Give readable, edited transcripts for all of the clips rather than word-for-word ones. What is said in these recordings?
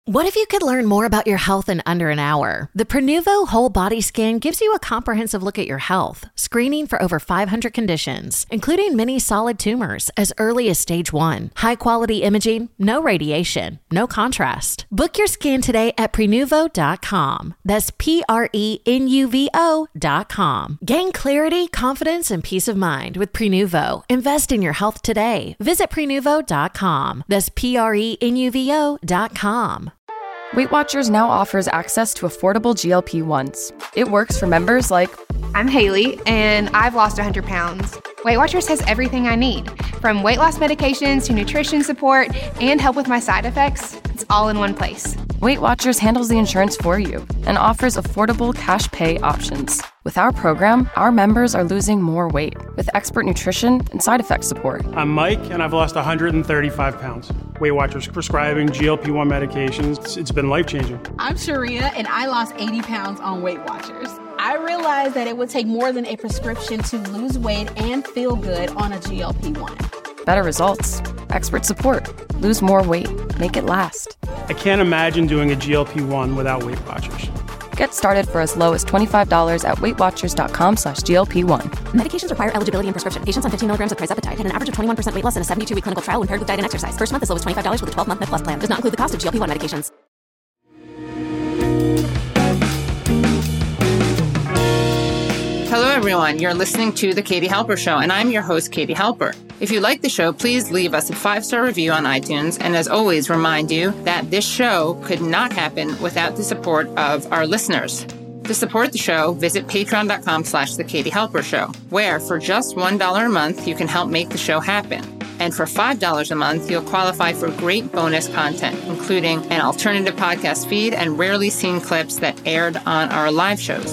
What if you could learn more about your health in under an hour? The Prenuvo Whole Body Scan gives you a comprehensive look at your health, screening for over 500 conditions, including many solid tumors as early as stage 1. High-quality imaging, no radiation, no contrast. Book your scan today at Prenuvo.com. That's Prenuvo.com. Gain clarity, confidence, and peace of mind with Prenuvo. Invest in your health today. Visit Prenuvo.com. That's Prenuvo.com. Weight Watchers now offers access to affordable GLP-1s. It works for members like... I'm Haley, and I've lost 100 pounds. Weight Watchers has everything I need, from weight loss medications to nutrition support and help with my side effects. It's all in one place. Weight Watchers handles the insurance for you and offers affordable cash pay options. With our program, our members are losing more weight with expert nutrition and side effect support. I'm Mike, and I've lost 135 pounds. Weight Watchers prescribing GLP-1 medications. It's been life-changing. I'm Sharia, and I lost 80 pounds on Weight Watchers. I realized that it would take more than a prescription to lose weight and feel good on a GLP-1. Better results, expert support, lose more weight, make it last. I can't imagine doing a GLP-1 without Weight Watchers. Get started for as low as $25 at WeightWatchers.com/GLP-1. Medications require eligibility and prescription. Patients on 15 milligrams of trizepatide had an average of 21% weight loss in a 72-week clinical trial when paired with diet and exercise. First month as low as $25 with a 12-month MedPlus plan. Does not include the cost of GLP-1 medications. Hello, everyone. You're listening to The Katie Halper Show, and I'm your host, Katie Halper. If you like the show, please leave us a 5-star review on iTunes, and as always, remind you that this show could not happen without the support of our listeners. To support the show, visit patreon.com/The Katie Halper Show, where for just $1 a month, you can help make the show happen. And for $5 a month, you'll qualify for great bonus content, including an alternative podcast feed and rarely seen clips that aired on our live shows.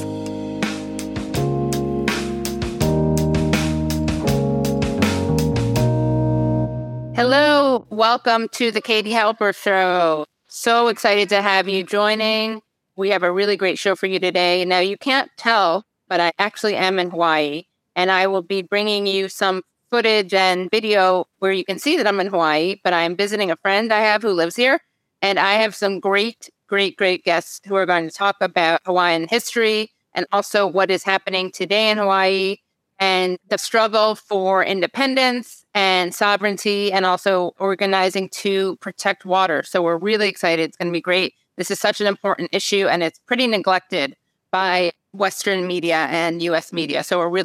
Hello, welcome to the Katie Halper Show. So excited to have you joining. We have a really great show for you today. Now, you can't tell, but I actually am in Hawaii, and I will be bringing you some footage and video where you can see that I'm in Hawaii, but I'm visiting a friend I have who lives here, and I have some great guests who are going to talk about Hawaiian history and also what is happening today in Hawaii and the struggle for independence and sovereignty and also organizing to protect water. So we're really excited. It's going to be great. This is such an important issue, and it's pretty neglected by Western media and U.S. media. So we're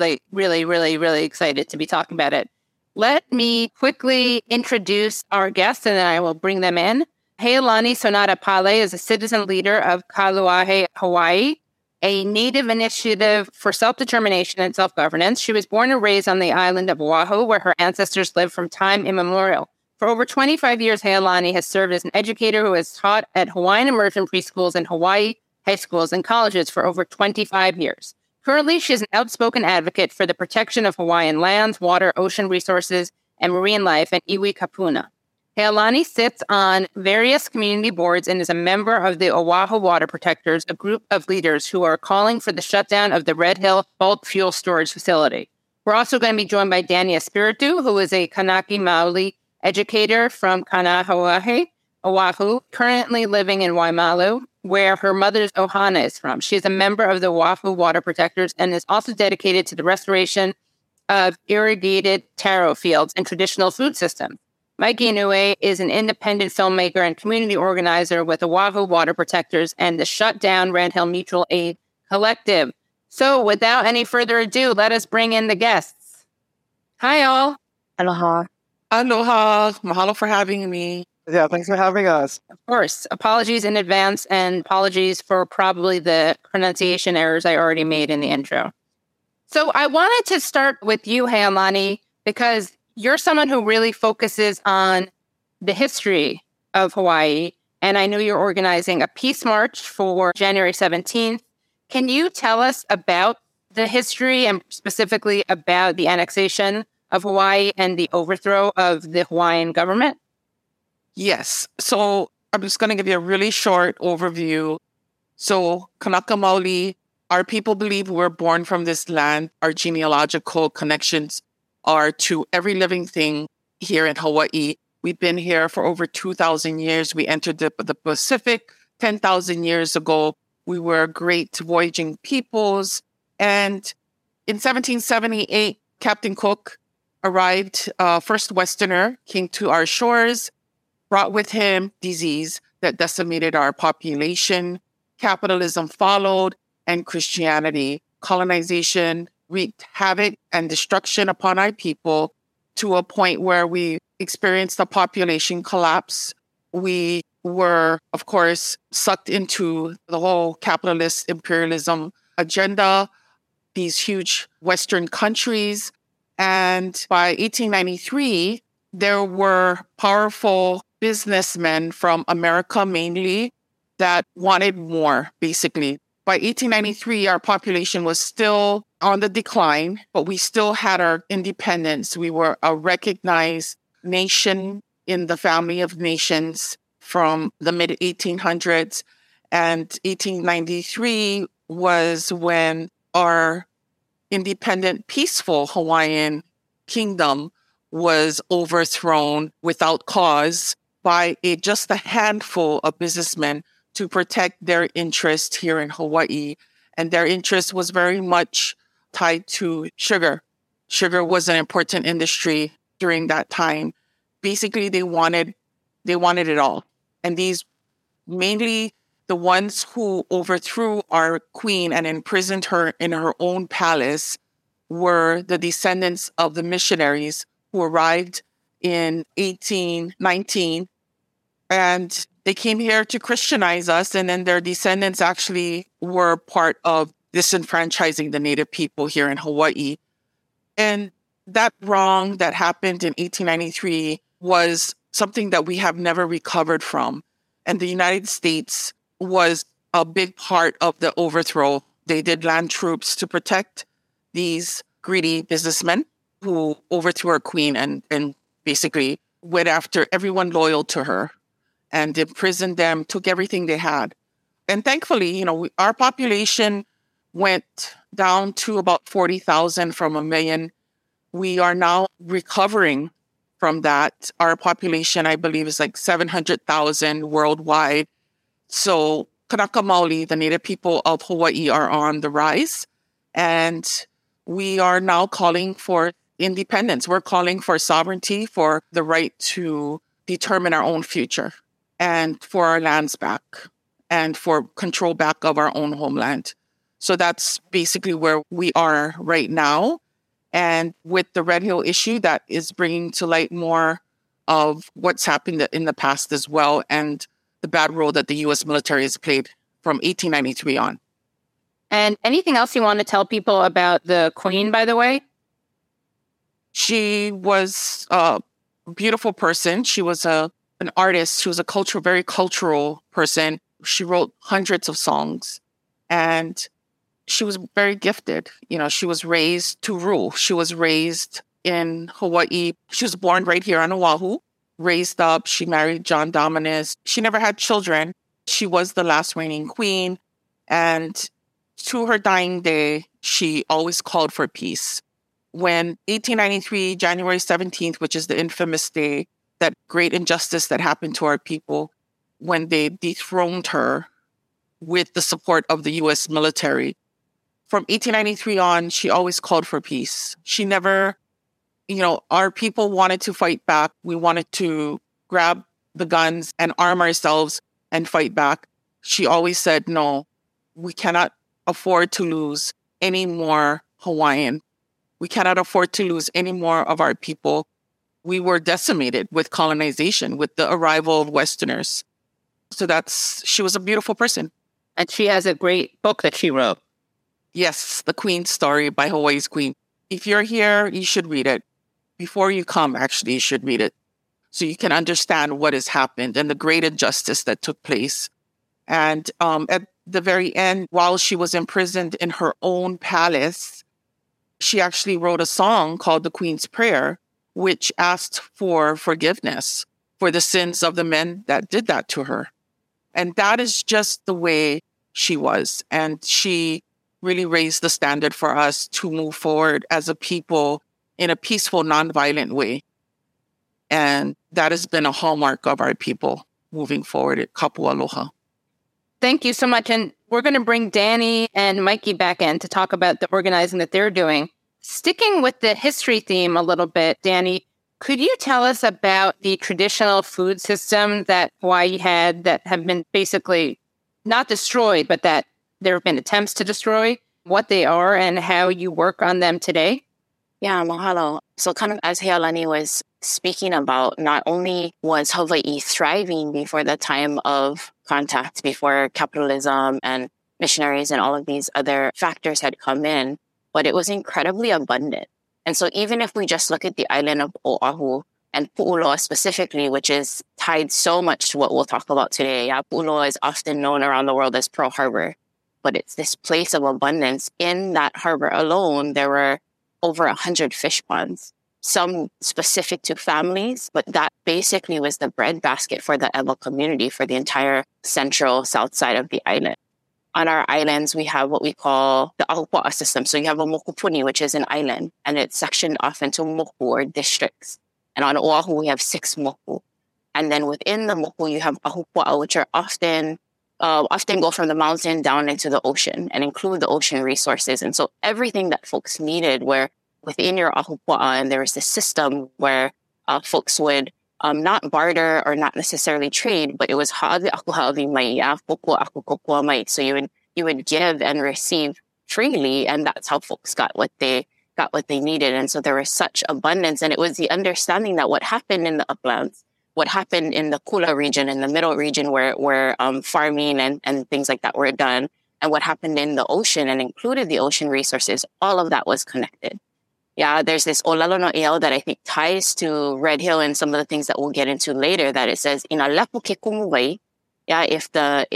really excited to be talking about it. Let me quickly introduce our guests, and then I will bring them in. Heilani Sonata Pale is a citizen leader of Kaluahe, Hawaii, a native initiative for self-determination and self-governance. She was born and raised on the island of Oahu, where her ancestors lived from time immemorial. For over 25 years, Heilani has served as an educator who has taught at Hawaiian immersion preschools and Hawaii high schools and colleges for over 25 years. Currently, she is an outspoken advocate for the protection of Hawaiian lands, water, ocean resources, and marine life in Iwi Kapuna. Heilani sits on various community boards and is a member of the Oahu Water Protectors, a group of leaders who are calling for the shutdown of the Red Hill bulk fuel storage facility. We're also going to be joined by Danny Espiritu, who is a Kanaki Maoli educator from Kanahawahe, Oahu, currently living in Waimalu, where her mother's ohana is from. She is a member of the Oahu Water Protectors and is also dedicated to the restoration of irrigated taro fields and traditional food systems. Mike Inoue is an independent filmmaker and community organizer with Oahu Water Protectors and the Shut Down Red Hill Mutual Aid Collective. So without any further ado, let us bring in the guests. Hi, all. Aloha. Aloha. Mahalo for having me. Yeah, thanks for having us. Of course. Apologies in advance and apologies for probably the pronunciation errors I already made in the intro. So I wanted to start with you, Heilani, because you're someone who really focuses on the history of Hawaii, and I know you're organizing a peace march for January 17th. Can you tell us about the history and specifically about the annexation of Hawaii and the overthrow of the Hawaiian government? Yes. So I'm just going to give you a really short overview. So Kanaka Maoli, our people believe we're born from this land. Our genealogical connections are to every living thing here in Hawaii. We've been here for over 2,000 years. We entered the Pacific 10,000 years ago. We were great voyaging peoples. And in 1778, Captain Cook arrived, first Westerner, came to our shores, brought with him disease that decimated our population. Capitalism followed, and Christianity. Colonization wreaked havoc and destruction upon our people to a point where we experienced a population collapse. We were, of course, sucked into the whole capitalist imperialism agenda, these huge Western countries. And by 1893, there were powerful businessmen from America mainly that wanted more, basically. By 1893, our population was still on the decline, but we still had our independence. We were a recognized nation in the family of nations from the mid-1800s. And 1893 was when our independent, peaceful Hawaiian kingdom was overthrown without cause by just a handful of businessmen to protect their interest here in Hawaii. And their interest was very much tied to sugar. Sugar was an important industry during that time. Basically, they wanted it all. And these, mainly the ones who overthrew our queen and imprisoned her in her own palace, were the descendants of the missionaries who arrived in 1819. And they came here to Christianize us, and then their descendants actually were part of disenfranchising the native people here in Hawaii. And that wrong that happened in 1893 was something that we have never recovered from. And the United States was a big part of the overthrow. They did land troops to protect these greedy businessmen who overthrew our queen and basically went after everyone loyal to her and imprisoned them, took everything they had. And thankfully, our population went down to about 40,000 from 1 million. We are now recovering from that. Our population, I believe, is like 700,000 worldwide. So Kanaka Maoli, the native people of Hawaii, are on the rise. And we are now calling for independence. We're calling for sovereignty, for the right to determine our own future, and for our lands back, and for control back of our own homeland. So that's basically where we are right now. And with the Red Hill issue, that is bringing to light more of what's happened in the past as well, and the bad role that the U.S. military has played from 1893 on. And anything else you want to tell people about the Queen, by the way? She was a beautiful person. She was an artist. She was a very cultural person. She wrote hundreds of songs, and she was very gifted. She was raised to rule. She was raised in Hawaii. She was born right here on Oahu, raised up. She married John Dominus. She never had children. She was the last reigning queen. And to her dying day, she always called for peace. When 1893, January 17th, which is the infamous day, that great injustice that happened to our people, when they dethroned her with the support of the U.S. military, from 1893 on, she always called for peace. She never, our people wanted to fight back. We wanted to grab the guns and arm ourselves and fight back. She always said, no, we cannot afford to lose any more Hawaiian. We cannot afford to lose any more of our people. We were decimated with colonization, with the arrival of Westerners. So she was a beautiful person. And she has a great book that she wrote. Yes, The Queen's Story by Hawaii's Queen. If you're here, you should read it. Before you come, actually, you should read it, so you can understand what has happened and the great injustice that took place. And at the very end, while she was imprisoned in her own palace, she actually wrote a song called The Queen's Prayer, which asked for forgiveness for the sins of the men that did that to her. And that is just the way she was. And she really raised the standard for us to move forward as a people in a peaceful, nonviolent way. And that has been a hallmark of our people moving forward at Kapu Aloha. Thank you so much. And we're going to bring Danny and Mikey back in to talk about the organizing that they're doing. Sticking with the history theme a little bit, Danny, could you tell us about the traditional food system that Hawaii had that have been basically not destroyed, but that there have been attempts to destroy, what they are and how you work on them today? Yeah, mahalo. So kind of as Healani was speaking about, not only was Hawaii thriving before the time of contact, before capitalism and missionaries and all of these other factors had come in, but it was incredibly abundant. And so even if we just look at the island of Oahu and Pu'uloa specifically, which is tied so much to what we'll talk about today. Yeah, Pu'uloa is often known around the world as Pearl Harbor, but it's this place of abundance. In that harbor alone, there were over 100 fish ponds, some specific to families, but that basically was the breadbasket for the Ewa community for the entire central south side of the island. On our islands, we have what we call the Ahupua'a system. So you have a mokupuni, which is an island, and it's sectioned off into moku or districts. And on Oahu, we have 6 moku. And then within the moku, you have Ahupua'a, which are often go from the mountain down into the ocean and include the ocean resources. And so everything that folks needed were within your Ahupua'a, and there was this system where folks would not barter or not necessarily trade, but it was ha'awi aku ha'awi mai, kokua aku kokua mai. So you would give and receive freely, and that's how folks got what they needed. And so there was such abundance, and it was the understanding that what happened in the uplands, what happened in the Kula region, in the middle region where farming and things like that were done, and what happened in the ocean and included the ocean resources, all of that was connected. Yeah, there's this Olelo no Eo that I think ties to Red Hill and some of the things that we'll get into later, that it says, ina lepu ke kumuwai, yeah, if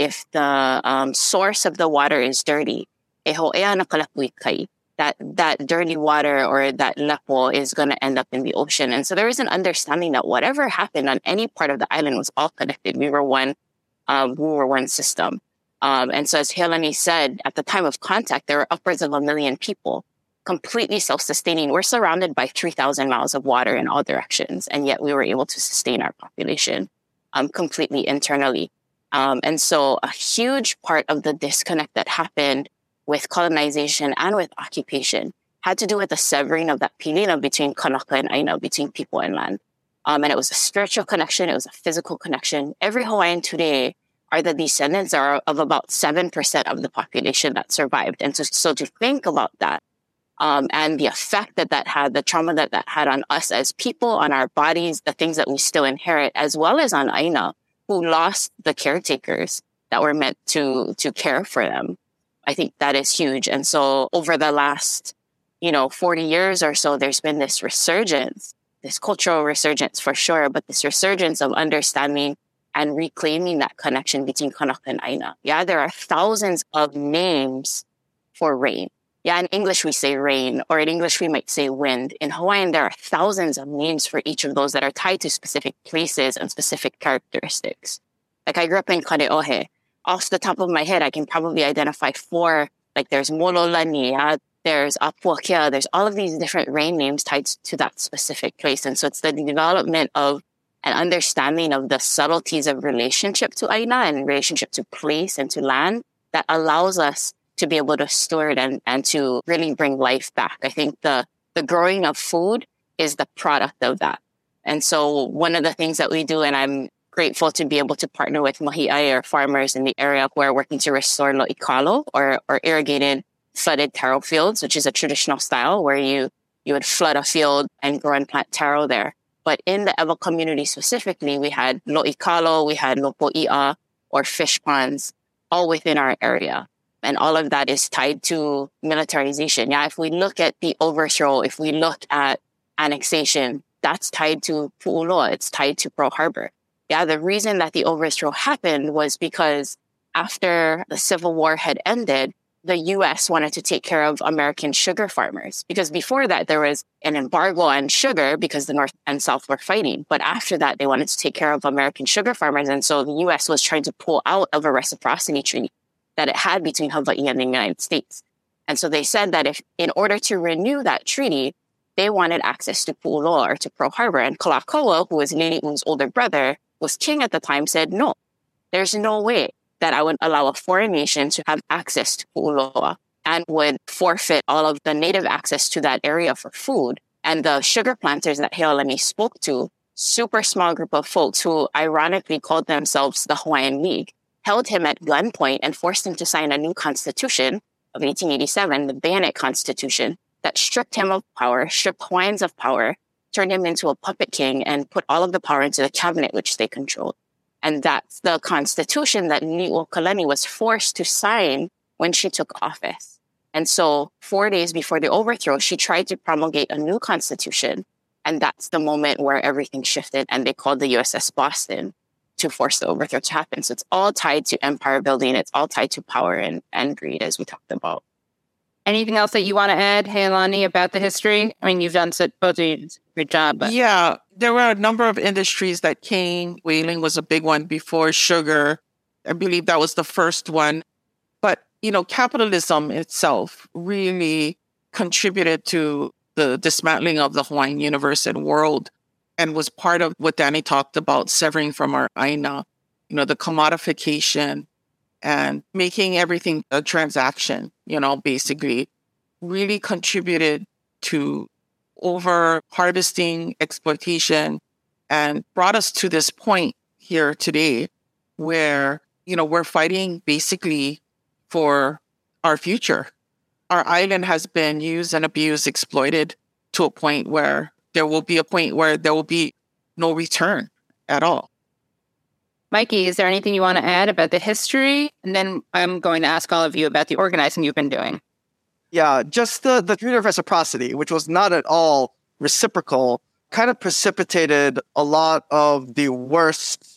the source of the water is dirty, e ho ea na kalapui kai, that dirty water or that lepo is going to end up in the ocean. And so there is an understanding that whatever happened on any part of the island was all connected. We were one system. And so as Helani said, at the time of contact, there were upwards of 1 million people, completely self-sustaining. We're surrounded by 3,000 miles of water in all directions, and yet we were able to sustain our population completely internally. And so a huge part of the disconnect that happened with colonization and with occupation had to do with the severing of that pilina between Kanaka and Aina, between people and land. And it was a spiritual connection. It was a physical connection. Every Hawaiian today are the descendants of about 7% of the population that survived. And so to think about that, and the effect that had, the trauma that had on us as people, on our bodies, the things that we still inherit, as well as on Aina, who lost the caretakers that were meant to care for them. I think that is huge. And so over the last, 40 years or so, there's been this resurgence, this cultural resurgence for sure, but this resurgence of understanding and reclaiming that connection between Kanaka and Aina. Yeah, there are thousands of names for rain. Yeah, in English we say rain, or in English we might say wind. In Hawaiian, there are thousands of names for each of those that are tied to specific places and specific characteristics. Like I grew up in Kaneohe. Off the top of my head, I can probably identify 4. Like there's Mololani, there's Apuakea, there's all of these different rain names tied to that specific place. And so it's the development of an understanding of the subtleties of relationship to Aina and relationship to place and to land that allows us to be able to steward and to really bring life back. I think the growing of food is the product of that. And so one of the things that we do, and I'm grateful to be able to partner with mahi'ai or farmers in the area who are working to restore lo'ikalo or irrigated flooded taro fields, which is a traditional style where you would flood a field and grow and plant taro there. But in the Ewa community specifically, we had lo'ikalo, we had lopo'i'a or fish ponds all within our area. And all of that is tied to militarization. Yeah, if we look at the overthrow, if we look at annexation, that's tied to Pu'uloa. It's tied to Pearl Harbor. Yeah, the reason that the overthrow happened was because after the Civil War had ended, the U.S. wanted to take care of American sugar farmers. Because before that, there was an embargo on sugar because the North and South were fighting. But after that, they wanted to take care of American sugar farmers. And so the U.S. was trying to pull out of a reciprocity treaty that it had between Hawaii and the United States. And so they said that in order to renew that treaty, they wanted access to Pu'uloa or to Pearl Harbor. And Kalakaua, who was Lili'u's older brother, was king at the time, said, no, there's no way that I would allow a foreign nation to have access to Pu'uloa, and would forfeit all of the native access to that area for food. And the sugar planters that Heolani spoke to, super small group of folks who ironically called themselves the Hawaiian League, held him at gunpoint and forced him to sign a new constitution of 1887, the Bayonet Constitution, that stripped him of power, stripped Hawaiians of power, turned him into a puppet king, and put all of the power into the cabinet, which they controlled. And that's the constitution that Niuokalani was forced to sign when she took office. And so 4 days before the overthrow, she tried to promulgate a new constitution. And that's the moment where everything shifted, and they called the USS Boston to force the overthrow to happen. So it's all tied to empire building. It's all tied to power and greed, as we talked about. Anything else that you want to add, Heolani, about the history? I mean, you've done both of you a great job. But... Yeah, there were a number of industries that came. Whaling was a big one before sugar. I believe that was the first one. But, capitalism itself really contributed to the dismantling of the Hawaiian universe and world, and was part of what Danny talked about, severing from our aina, the commodification and making everything a transaction, basically really contributed to over harvesting, exploitation, and brought us to this point here today where, we're fighting basically for our future. Our island has been used and abused, exploited to a point where there will be no return at all. Mikey, is there anything you want to add about the history? And then I'm going to ask all of you about the organizing you've been doing. Yeah, just the treaty of reciprocity, which was not at all reciprocal, kind of precipitated a lot of the worst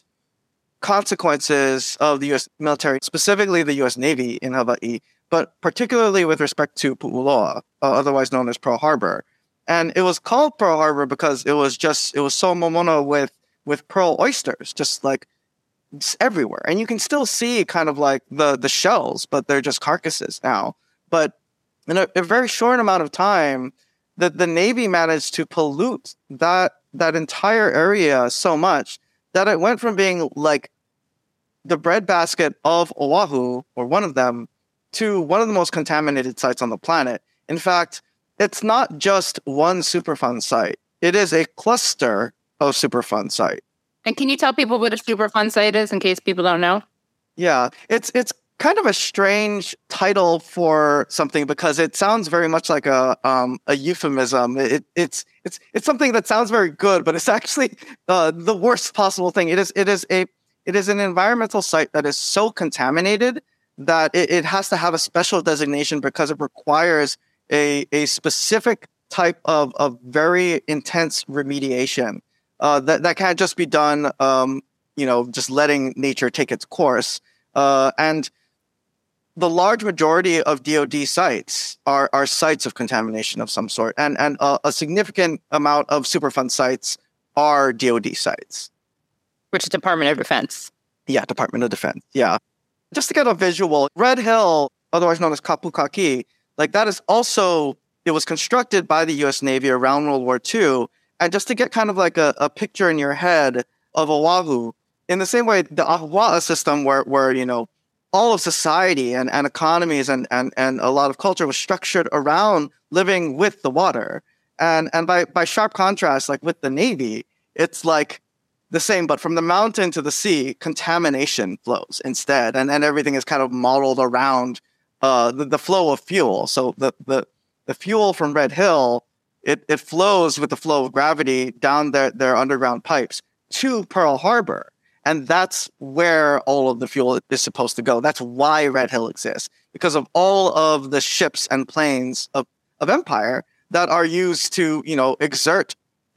consequences of the U.S. military, specifically the U.S. Navy in Hawaii, but particularly with respect to Pu'uloa, otherwise known as Pearl Harbor. And it was called Pearl Harbor because it was so momono with pearl oysters, just everywhere. And you can still see kind of like the shells, but they're just carcasses now. But in a very short amount of time, the Navy managed to pollute that entire area so much that it went from being like the breadbasket of Oahu, or one of them, to one of the most contaminated sites on the planet. In fact, it's not just one Superfund site. It is a cluster of Superfund sites. And can you tell people what a Superfund site is in case people don't know? Yeah, it's kind of a strange title for something because it sounds very much like a euphemism. It's something that sounds very good, but it's actually the worst possible thing. It is an environmental site that is so contaminated that it has to have a special designation because it requires a specific type of very intense remediation that can't just be done, just letting nature take its course. And the large majority of DoD sites are sites of contamination of some sort, and a significant amount of Superfund sites are DoD sites. Which is Department of Defense. Yeah, Department of Defense. Yeah. Just to get a visual, Red Hill, otherwise known as Kapukaki, that is also, it was constructed by the U.S. Navy around World War II. And just to get kind of like a picture in your head of Oahu, in the same way, the Ahua'a system where all of society and economies and a lot of culture was structured around living with the water. And by sharp contrast, with the Navy, it's like the same, but from the mountain to the sea, contamination flows instead. And everything is kind of modeled around the flow of fuel. So the fuel from Red Hill, it flows with the flow of gravity down their underground pipes to Pearl Harbor. And that's where all of the fuel is supposed to go. That's why Red Hill exists, because of all of the ships and planes of Empire that are used to, exert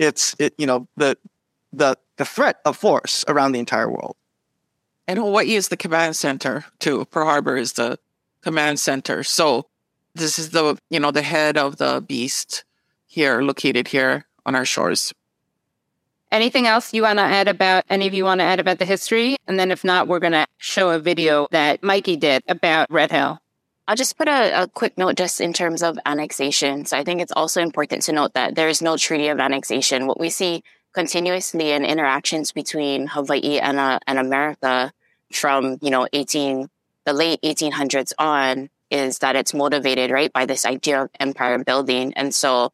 the threat of force around the entire world. And Hawaii is the command center too. Pearl Harbor is the command center. So this is the head of the beast here, located here on our shores. Anything else you want to add about, any of you want to add about the history? And then if not, we're going to show a video that Mikey did about Red Hill. I'll just put a quick note just in terms of annexation. So I think it's also important to note that there is no treaty of annexation. What we see continuously in interactions between Hawaii and America from, the late 1800s on is that it's motivated, right, by this idea of empire building. And so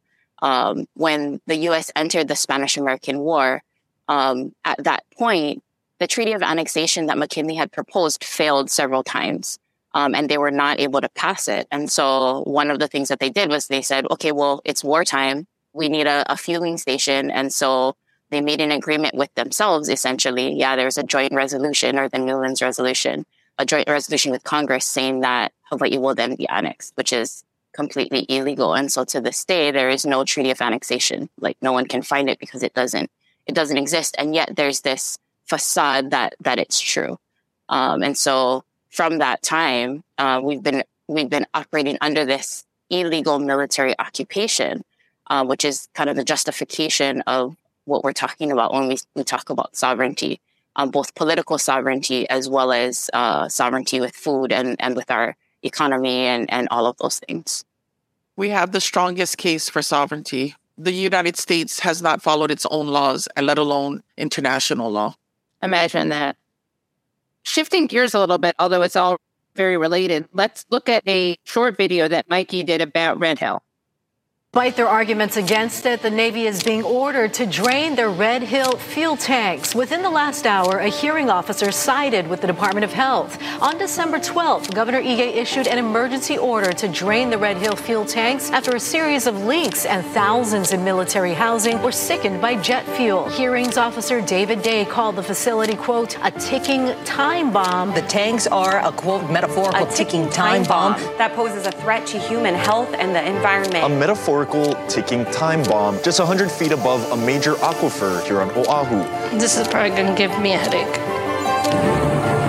when the U.S. entered the Spanish-American War, at that point, the Treaty of Annexation that McKinley had proposed failed several times. And they were not able to pass it. And so one of the things that they did was they said, okay, well, it's wartime. We need a fueling station. And so they made an agreement with themselves, essentially. Yeah, there's a joint resolution, or the Newlands Resolution, a joint resolution with Congress saying that Hawaii will then be annexed, which is completely illegal. And so to this day, there is no treaty of annexation. Like, no one can find it because it doesn't exist. And yet there's this facade that it's true. And so from that time, we've been operating under this illegal military occupation, which is kind of the justification of what we're talking about when we talk about sovereignty, both political sovereignty as well as sovereignty with food and with our economy and all of those things. We have the strongest case for sovereignty. The United States has not followed its own laws, let alone international law. Imagine that. Shifting gears a little bit, although it's all very related, let's look at a short video that Mikey did about Red Hill. Despite their arguments against it, the Navy is being ordered to drain their Red Hill fuel tanks. Within the last hour, a hearing officer sided with the Department of Health. On December 12th, Governor Ige issued an emergency order to drain the Red Hill fuel tanks after a series of leaks, and thousands in military housing were sickened by jet fuel. Hearings officer David Day called the facility, quote, a ticking time bomb. The tanks are a, quote, metaphorical ticking time bomb that poses a threat to human health and the environment. A metaphorical ticking time bomb just 100 feet above a major aquifer here on Oahu. This is probably going to give me a headache.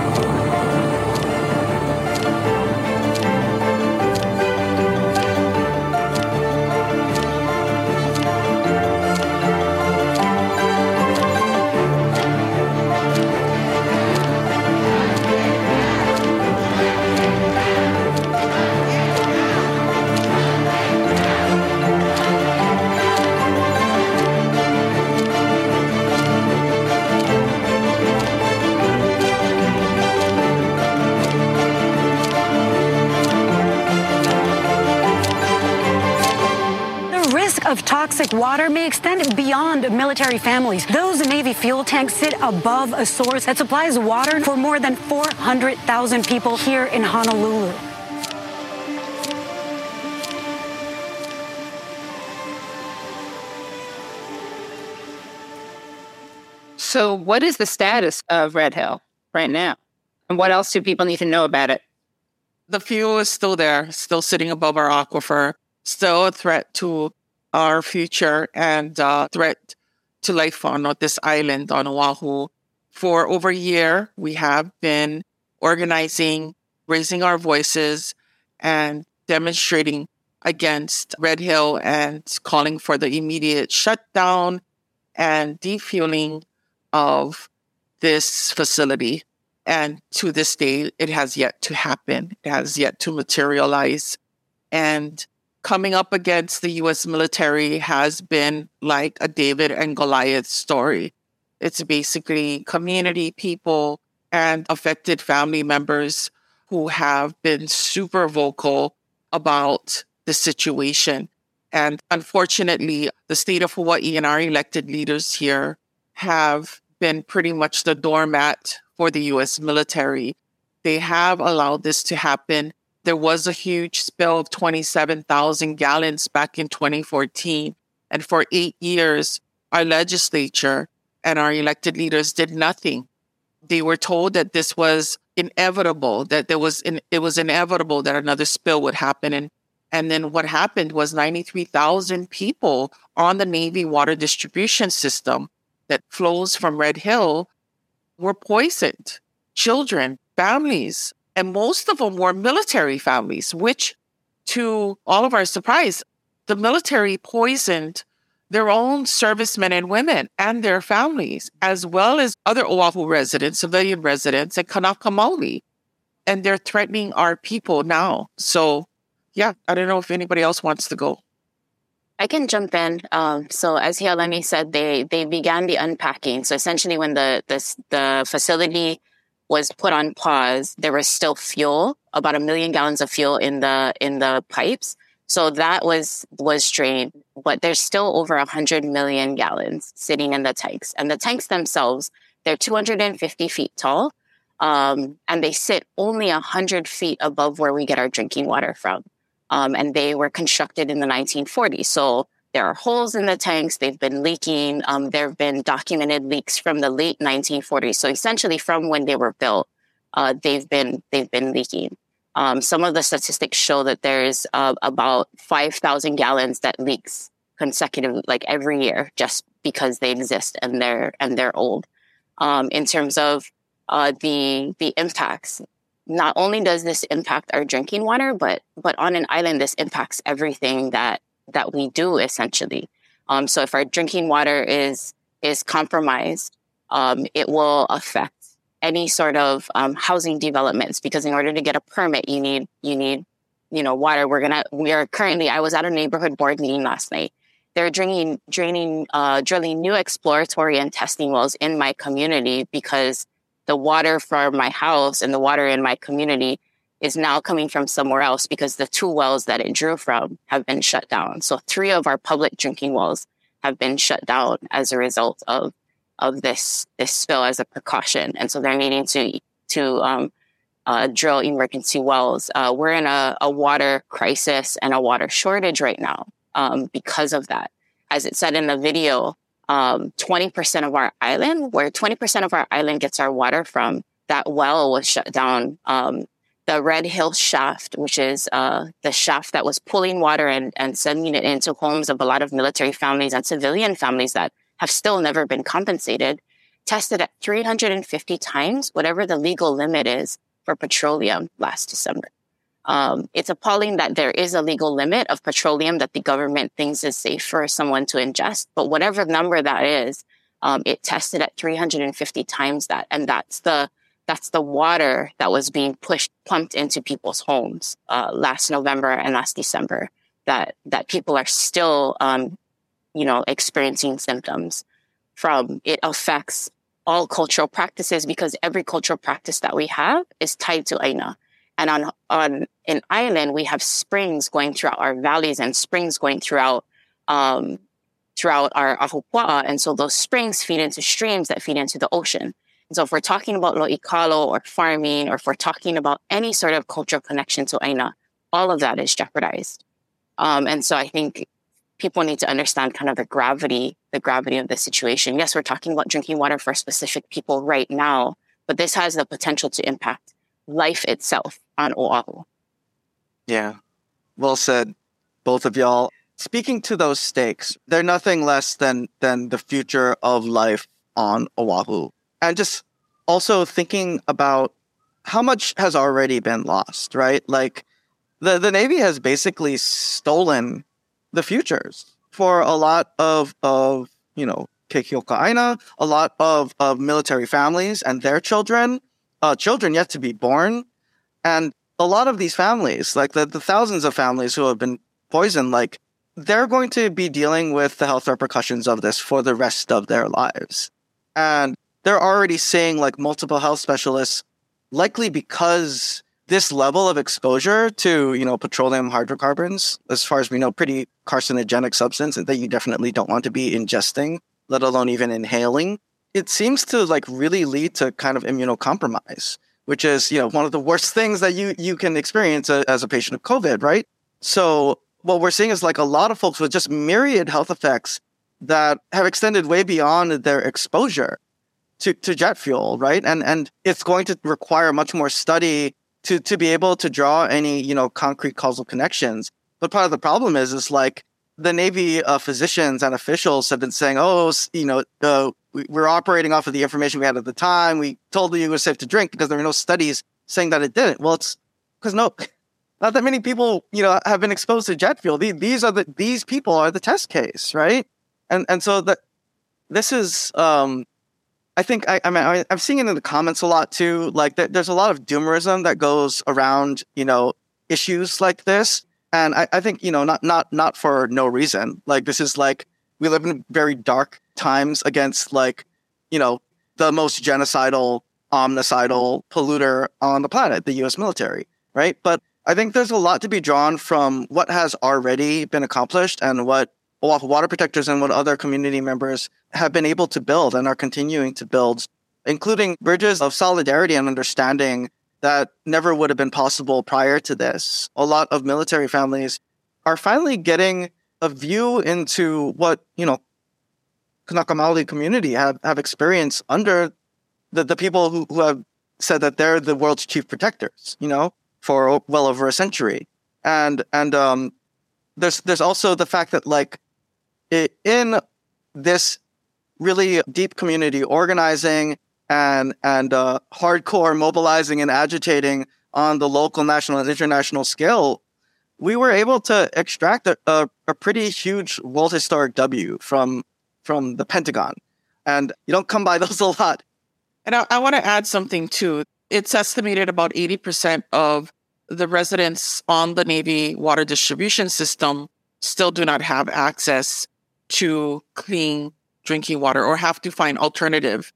Of toxic water may extend beyond military families. Those Navy fuel tanks sit above a source that supplies water for more than 400,000 people here in Honolulu. So what is the status of Red Hill right now? And what else do people need to know about it? The fuel is still there, still sitting above our aquifer, still a threat to our future and threat to life on this island on Oahu. For over a year, we have been organizing, raising our voices, and demonstrating against Red Hill and calling for the immediate shutdown and defueling of this facility. And to this day, it has yet to happen. It has yet to materialize. And coming up against the U.S. military has been like a David and Goliath story. It's basically community people and affected family members who have been super vocal about the situation. And unfortunately, the state of Hawaii and our elected leaders here have been pretty much the doormat for the U.S. military. They have allowed this to happen. There was a huge spill of 27,000 gallons back in 2014. And for 8 years, our legislature and our elected leaders did nothing. They were told that this was inevitable, that it was inevitable that another spill would happen. And then what happened was 93,000 people on the Navy water distribution system that flows from Red Hill were poisoned. Children, families, and most of them were military families, which, to all of our surprise, the military poisoned their own servicemen and women and their families, as well as other Oahu residents, civilian residents, and Kanaka Maoli. and they're threatening our people now. So, yeah, I don't know if anybody else wants to go. I can jump in. So as Heolani said, they began the unpacking. So essentially when the facility was put on pause, there was still fuel, about 1 million gallons of fuel in the pipes. So that was drained, but there's still over 100 million gallons sitting in the tanks. And the tanks themselves, they're 250 feet tall. And they sit only 100 feet above where we get our drinking water from. And they were constructed in the 1940s. So there are holes in the tanks. They've been leaking. There have been documented leaks from the late 1940s. So essentially from when they were built, they've been leaking. Some of the statistics show that there's about 5,000 gallons that leaks consecutively, like every year, just because they exist and they're old. In terms of the impacts, not only does this impact our drinking water, but on an island, this impacts everything that we do essentially. So if our drinking water is compromised, it will affect any sort of housing developments, because in order to get a permit, you need water. I was at a neighborhood board meeting last night. They're drilling new exploratory and testing wells in my community because the water for my house and the water in my community is now coming from somewhere else because the 2 wells that it drew from have been shut down. So 3 of our public drinking wells have been shut down as a result of this spill as a precaution. And so they're needing to drill emergency wells. We're in a water crisis and a water shortage right now because of that. As it said in the video, 20% of our island, where 20% of our island gets our water from, that well was shut down. The Red Hill shaft, which is the shaft that was pulling water and sending it into homes of a lot of military families and civilian families that have still never been compensated, tested at 350 times whatever the legal limit is for petroleum last December. It's appalling that there is a legal limit of petroleum that the government thinks is safe for someone to ingest. But whatever number that is, it tested at 350 times that. And that's the water that was being pumped into people's homes last November and last December that people are still, experiencing symptoms from. It affects all cultural practices because every cultural practice that we have is tied to Aina. And on an island, we have springs going throughout our valleys and springs going throughout our ahupua'a. And so those springs feed into streams that feed into the ocean. And so if we're talking about lo'ikalo or farming, or if we're talking about any sort of cultural connection to Aina, all of that is jeopardized. And so I think people need to understand kind of the gravity of the situation. Yes, we're talking about drinking water for specific people right now, but this has the potential to impact life itself on Oahu. Yeah. Well said, both of y'all. Speaking to those stakes, they're nothing less than the future of life on Oahu. And just also thinking about how much has already been lost, right? Like the Navy has basically stolen the futures for a lot of Keikioka Aina, a lot of military families and their children yet to be born. And a lot of these families, like the thousands of families who have been poisoned, like they're going to be dealing with the health repercussions of this for the rest of their lives. And they're already seeing like multiple health specialists, likely because this level of exposure to, petroleum hydrocarbons, as far as we know, pretty carcinogenic substance that you definitely don't want to be ingesting, let alone even inhaling. It seems to like really lead to kind of immunocompromise, which is, one of the worst things that you can experience as a patient of COVID, right? So what we're seeing is like a lot of folks with just myriad health effects that have extended way beyond their exposure to jet fuel, right? And it's going to require much more study to be able to draw any, concrete causal connections. But part of the problem is like the Navy physicians and officials have been saying, we're operating off of the information we had at the time. We told you it was safe to drink because there were no studies saying that it didn't. Well, it's because not that many people, have been exposed to jet fuel. These people are the test case, right? And so this is, I I think I'm seeing it in the comments a lot too. Like there's a lot of doomerism that goes around, issues like this. And I think, not for no reason. Like this is like, we live in very dark times against like, the most genocidal, omnicidal polluter on the planet, the U.S. military, right? But I think there's a lot to be drawn from what has already been accomplished and what Oahu Water Protectors and what other community members have been able to build and are continuing to build, including bridges of solidarity and understanding that never would have been possible prior to this. A lot of military families are finally getting a view into what, Kanaka Maoli community have experienced under the people who have said that they're the world's chief protectors, for well over a century. And there's also the fact that like in this really deep community organizing and hardcore mobilizing and agitating on the local, national, and international scale, we were able to extract a pretty huge world historic W from the Pentagon. And you don't come by those a lot. And I want to add something too. It's estimated about 80% of the residents on the Navy water distribution system still do not have access to clean drinking water or have to find alternative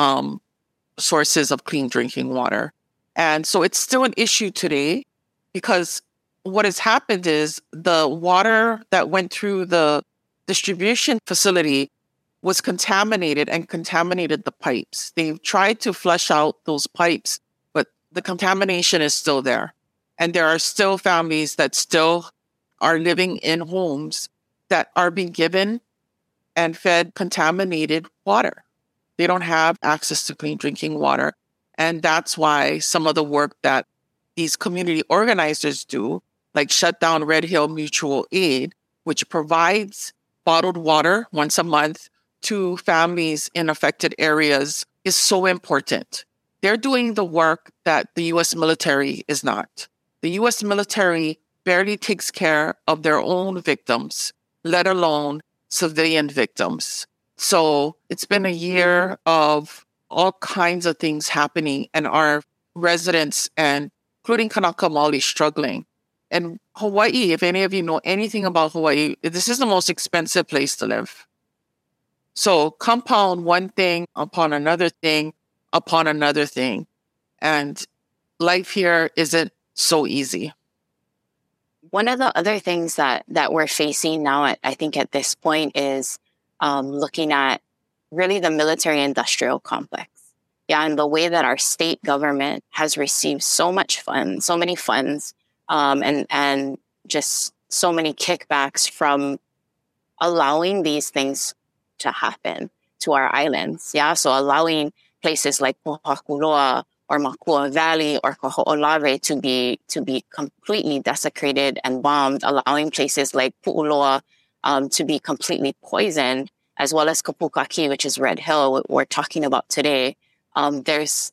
sources of clean drinking water. And so it's still an issue today because what has happened is the water that went through the distribution facility was contaminated and contaminated the pipes. They've tried to flush out those pipes, but the contamination is still there. And there are still families that still are living in homes that are being given and fed contaminated water. They don't have access to clean drinking water. And that's why some of the work that these community organizers do, like shut down Red Hill Mutual Aid, which provides bottled water once a month to families in affected areas, is so important. They're doing the work that the U.S. military is not. The U.S. military barely takes care of their own victims, let alone civilian victims. So it's been a year of all kinds of things happening and our residents, and including Kanaka Maoli, struggling. And Hawaii, if any of you know anything about Hawaii, this is the most expensive place to live. So compound one thing upon another thing upon another thing. And life here isn't so easy. One of the other things that we're facing now, I think at this point, is looking at really the military-industrial complex. Yeah, and the way that our state government has received so much funds, so many funds, and just so many kickbacks from allowing these things to happen to our islands. Yeah, so allowing places like Pohakuloa or Makua Valley or Kaho'olawe to be completely desecrated and bombed, allowing places like Pu'uloa to be completely poisoned, as well as Kapukaki, which is Red Hill, what we're talking about today. There's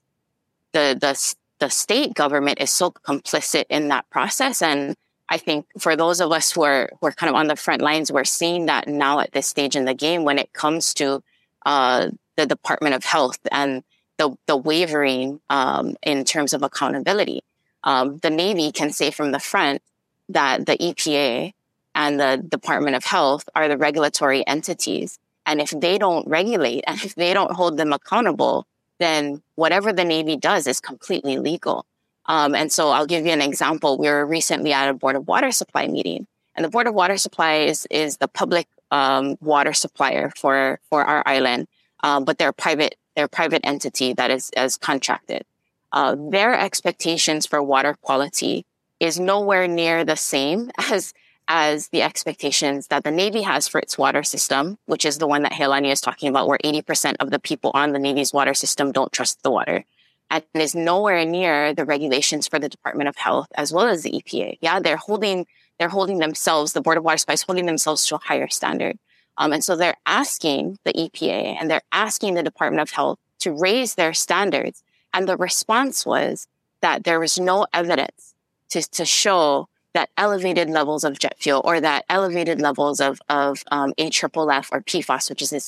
the state government is so complicit in that process. And I think for those of us who are kind of on the front lines, we're seeing that now at this stage in the game when it comes to the Department of Health and the wavering in terms of accountability. The Navy can say from the front that the EPA and the Department of Health are the regulatory entities. And if they don't regulate and if they don't hold them accountable, then whatever the Navy does is completely legal. And so I'll give you an example. We were recently at a Board of Water Supply meeting, and the Board of Water Supply is the public water supplier for our island, but they're a private entity that is contracted. Their expectations for water quality is nowhere near the same as the expectations that the Navy has for its water system, which is the one that Heilani is talking about, where 80% of the people on the Navy's water system don't trust the water, and is nowhere near the regulations for the Department of Health as well as the EPA. Yeah, they're holding themselves, the Board of Water Supply is holding themselves to a higher standard. And so they're asking the EPA and they're asking the Department of Health to raise their standards. And the response was that there was no evidence to show that elevated levels of jet fuel or that elevated levels of AFFF or PFAS, which is this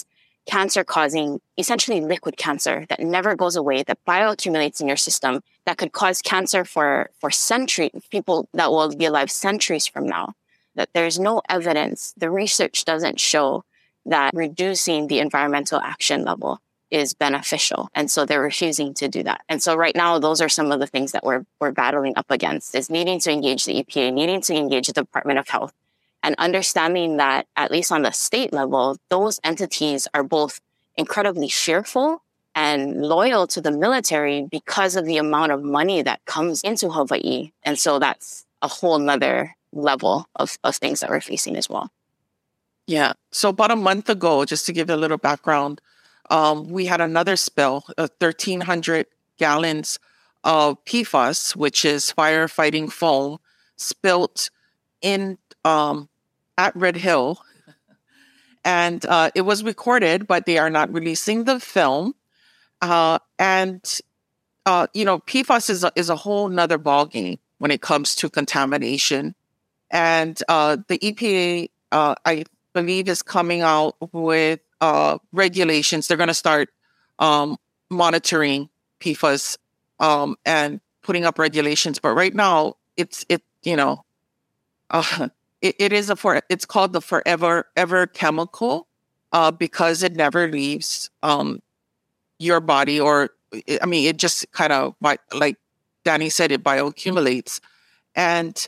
cancer-causing, essentially liquid cancer that never goes away, that bioaccumulates in your system, that could cause cancer for centuries, people that will be alive centuries from now. That there's no evidence, the research doesn't show that reducing the environmental action level is beneficial. And so they're refusing to do that. And so right now, those are some of the things that we're battling up against, is needing to engage the EPA, needing to engage the Department of Health, and understanding that, at least on the state level, those entities are both incredibly fearful and loyal to the military because of the amount of money that comes into Hawaii. And so that's a whole nother level of things that we're facing as well. Yeah. So about a month ago, just to give a little background, we had another spill, 1,300 gallons of PFAS, which is firefighting foam, spilt in at Red Hill. And it was recorded, but they are not releasing the film. PFAS is a whole nother ballgame when it comes to contamination. And the EPA, I believe, is coming out with regulations. They're going to start monitoring PFAS and putting up regulations. But right now, it's called the forever ever chemical because it never leaves your body, it just kind of, like Danny said, it bioaccumulates. And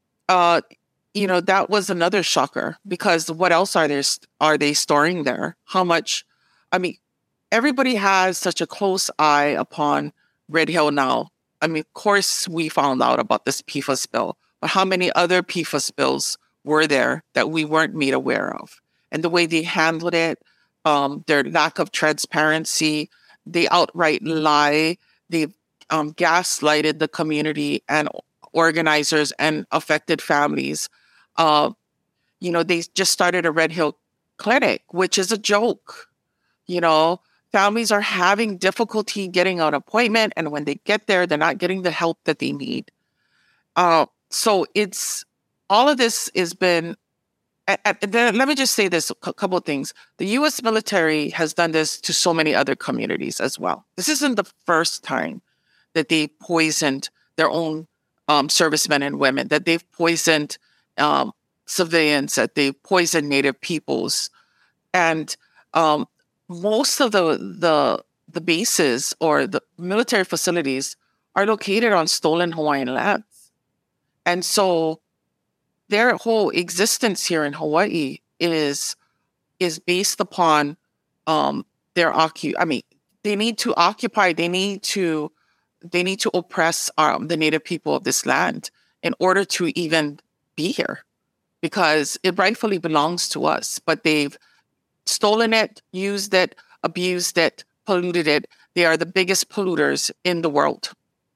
that was another shocker, because what else are they storing there? How much? Everybody has such a close eye upon Red Hill now. Of course, we found out about this PFAS spill, but how many other PFAS spills were there that we weren't made aware of? And the way they handled it, their lack of transparency, they outright lie. They gaslighted the community and organizers and affected families. They just started a Red Hill clinic, which is a joke. Families are having difficulty getting an appointment, and when they get there, they're not getting the help that they need. So it's all of this has been. Let me just say this, a couple of things. The U.S. military has done this to so many other communities as well. This isn't the first time that they poisoned their own servicemen and women, that they've poisoned civilians, that they've poisoned Native peoples. And most of the bases or the military facilities are located on stolen Hawaiian lands. And so their whole existence here in Hawaii is based upon they need to occupy, they need to oppress the Native people of this land in order to even be here, because it rightfully belongs to us. But they've stolen it, used it, abused it, polluted it. They are the biggest polluters in the world.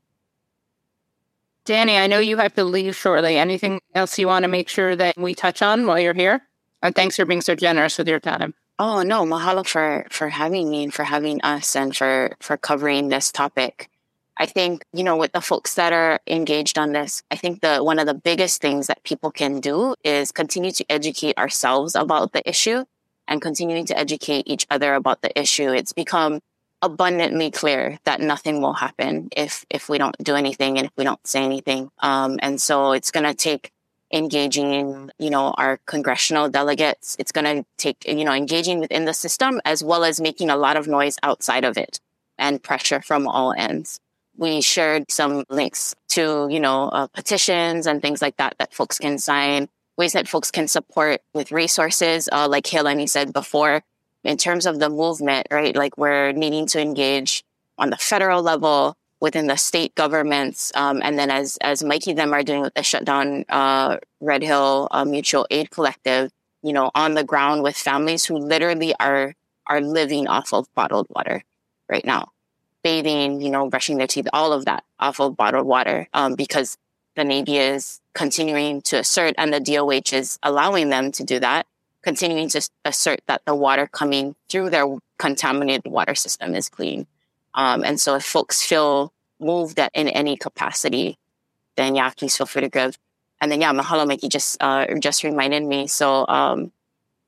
Danny, I know you have to leave shortly. Anything else you want to make sure that we touch on while you're here? And thanks for being so generous with your time. Oh, no. Mahalo for having me and for having us and for covering this topic. I think, with the folks that are engaged on this, I think one of the biggest things that people can do is continue to educate ourselves about the issue and continuing to educate each other about the issue. It's become abundantly clear that nothing will happen if we don't do anything and if we don't say anything. And so it's going to take engaging, our congressional delegates. It's going to take, engaging within the system, as well as making a lot of noise outside of it and pressure from all ends. We shared some links to, petitions and things like that folks can sign, ways that folks can support with resources, like Heilani said before. In terms of the movement, right? Like, we're needing to engage on the federal level, within the state governments, and then as Mikey them are doing with the Shutdown Red Hill Mutual Aid Collective, on the ground with families who literally are living off of bottled water right now, bathing, brushing their teeth, all of that off of bottled water, because the Navy is continuing to assert, and the DOH is allowing them to do that, continuing to assert that the water coming through their contaminated water system is clean. And so if folks feel moved in any capacity, then please feel free to give. And then mahalo, Mikey just reminded me. So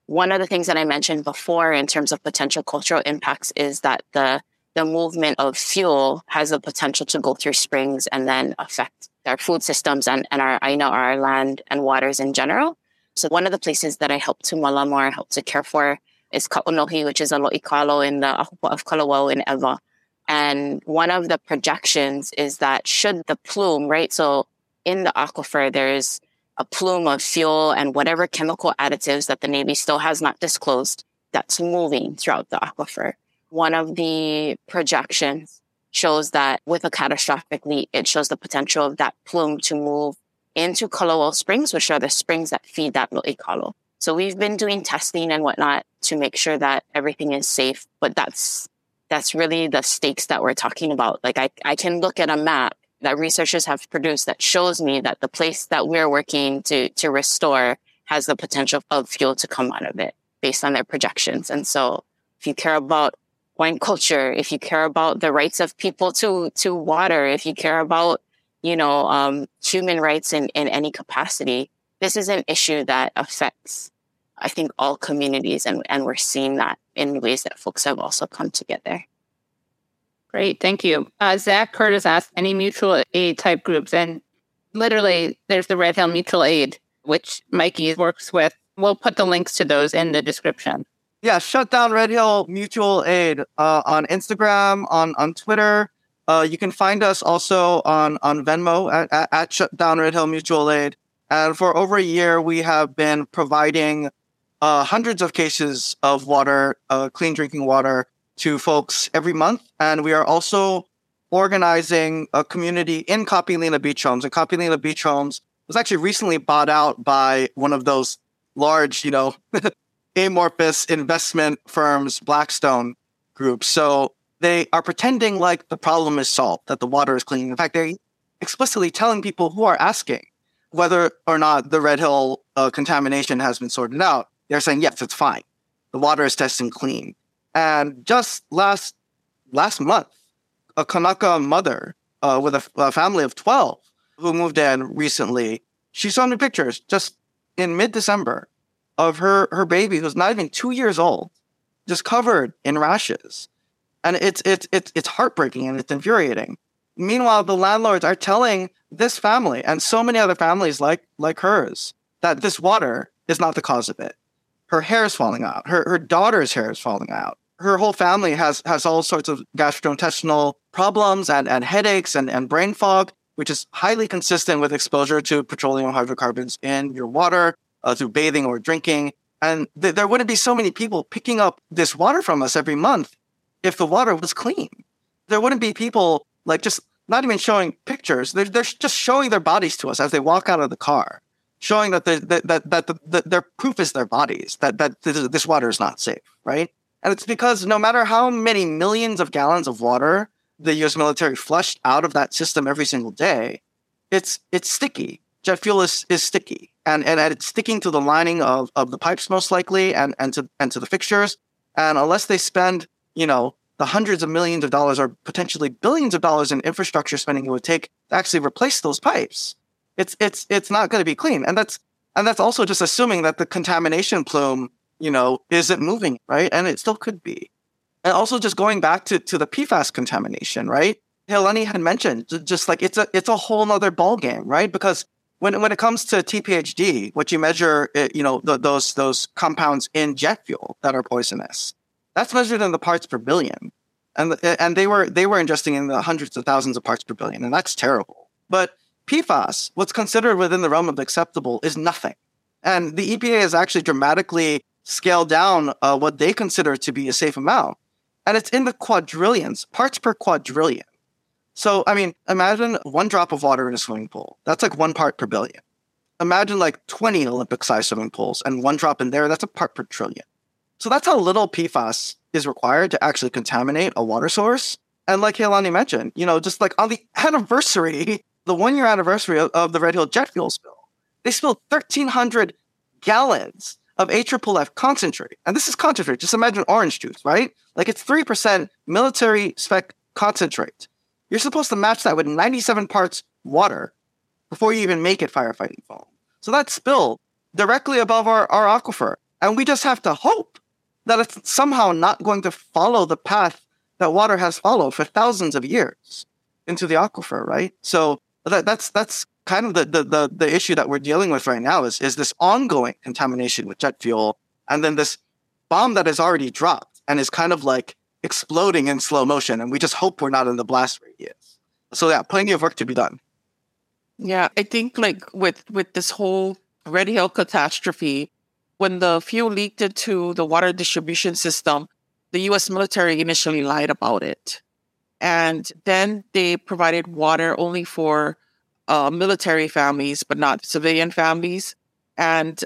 one of the things that I mentioned before in terms of potential cultural impacts is that the movement of fuel has the potential to go through springs and then affect our food systems and our land and waters in general. So one of the places that I help to Malamor, help to care for, is Ka'unohi, which is a lo'ikalo in the Akupa of Kalawao in Ewa. And one of the projections is that should the plume, right? So in the aquifer, there's a plume of fuel and whatever chemical additives that the Navy still has not disclosed that's moving throughout the aquifer. One of the projections shows that with a catastrophic leak, it shows the potential of that plume to move into Kalawao Springs, which are the springs that feed that lo'ikalo. So we've been doing testing and whatnot to make sure that everything is safe, but that's really the stakes that we're talking about. Like I can look at a map that researchers have produced that shows me that the place that we're working to restore has the potential of fuel to come out of it based on their projections. And so if you care about wine culture, if you care about the rights of people to water, if you care about, human rights in any capacity, this is an issue that affects, I think, all communities. And we're seeing that in ways that folks have also come together. Great, thank you. Zach Curtis asked any mutual aid type groups, and literally there's the Red Hill Mutual Aid, which Mikey works with. We'll put the links to those in the description. Yeah, Shut Down Red Hill Mutual Aid on Instagram, on Twitter. You can find us also on Venmo at Shut Down Red Hill Mutual Aid. And for over a year, we have been providing hundreds of cases of water, clean drinking water, to folks every month. And we are also organizing a community in Kapilina Beach Homes. And Kapilina Beach Homes was actually recently bought out by one of those large, amorphous investment firms, Blackstone Group. So they are pretending like the problem is solved, that the water is clean. In fact, they're explicitly telling people who are asking whether or not the Red Hill contamination has been sorted out. They're saying, yes, it's fine. The water is testing clean. And just last month, a Kanaka mother with a family of 12 who moved in recently, she saw me pictures just in mid-December of her baby who's not even 2 years old, just covered in rashes. And it's heartbreaking and it's infuriating. Meanwhile, the landlords are telling this family and so many other families like hers that this water is not the cause of it. Her hair is falling out. Her daughter's hair is falling out. Her whole family has all sorts of gastrointestinal problems and headaches and brain fog, which is highly consistent with exposure to petroleum hydrocarbons in your water through bathing or drinking. And there wouldn't be so many people picking up this water from us every month if the water was clean. There wouldn't be people just not even showing pictures. They're just showing their bodies to us as they walk out of the car, showing that their proof is their bodies, that this water is not safe, right? And it's because no matter how many millions of gallons of water the U.S. military flushed out of that system every single day, it's sticky. Jet fuel is sticky, and it's sticking to the lining of the pipes most likely, and to the fixtures. And unless they spend, the hundreds of millions of dollars or potentially billions of dollars in infrastructure spending it would take to actually replace those pipes, it's not going to be clean. And that's also just assuming that the contamination plume, isn't moving, right? And it still could be. And also just going back to the PFAS contamination, right? Helani had mentioned just like it's a whole nother ballgame, right? Because when it comes to TPHD, what you measure, those compounds in jet fuel that are poisonous, that's measured in the parts per billion, and they were ingesting in the hundreds of thousands of parts per billion, and that's terrible. But PFAS, what's considered within the realm of acceptable, is nothing, and the EPA has actually dramatically scaled down what they consider to be a safe amount, and it's in the quadrillions, parts per quadrillion. So, I mean, imagine one drop of water in a swimming pool. That's like 1 part per billion. Imagine 20 Olympic-sized swimming pools, and one drop in there, that's a part per trillion. So that's how little PFAS is required to actually contaminate a water source. And like Helani mentioned, just like on the anniversary, the 1-year anniversary of the Red Hill jet fuel spill, they spilled 1,300 gallons of AFFF concentrate. And this is concentrate. Just imagine orange juice, right? It's 3% military spec concentrate. You're supposed to match that with 97 parts water before you even make it firefighting foam. So that spill directly above our aquifer And we just have to hope that it's somehow not going to follow the path that water has followed for thousands of years into the aquifer, right? So that's kind of the issue that we're dealing with right now is this ongoing contamination with jet fuel, and then this bomb that is already dropped and is kind of like exploding in slow motion, and we just hope we're not in the blast radius. So yeah, plenty of work to be done. Yeah, I think like with this whole Red Hill catastrophe, when the fuel leaked into the water distribution system, the U.S. military initially lied about it. And then they provided water only for military families, but not civilian families. And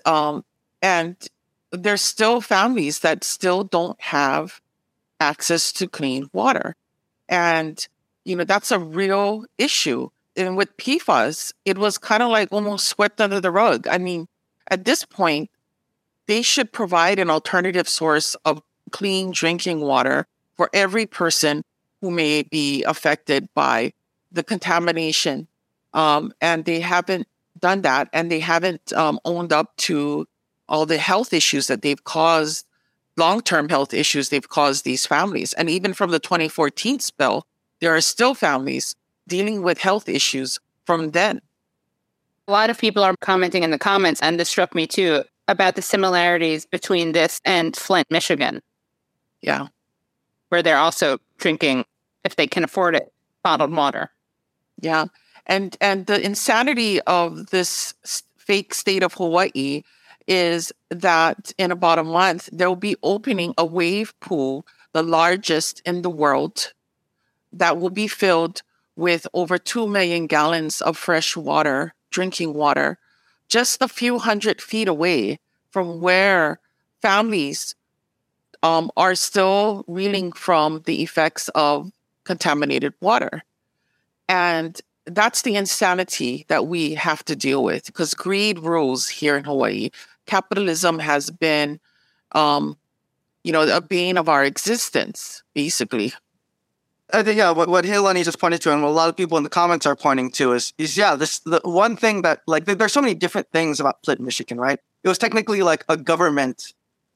there's still families that still don't have access to clean water. And, that's a real issue. And with PFAS, it was kind of like almost swept under the rug. I mean, at this point, they should provide an alternative source of clean drinking water for every person who may be affected by the contamination. And they haven't done that, and they haven't owned up to all the health issues that they've caused, long-term health issues they've caused these families. And even from the 2014 spill, there are still families dealing with health issues from then. A lot of people are commenting in the comments, and this struck me too, about the similarities between this and Flint, Michigan. Yeah. Where they're also drinking, if they can afford it, bottled water. Yeah. And the insanity of this fake state of Hawaii is that in about a month, they'll be opening a wave pool, the largest in the world, that will be filled with over 2 million gallons of fresh water, drinking water, just a few hundred feet away from where families are still reeling from the effects of contaminated water. And that's the insanity that we have to deal with, because greed rules here in Hawaii. Capitalism has been, a bane of our existence, basically. I think, what Heilani just pointed to, and what a lot of people in the comments are pointing to is the one thing that, like, there's so many different things about Flint, Michigan, right? It was technically like a government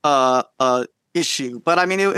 issue, but I mean, it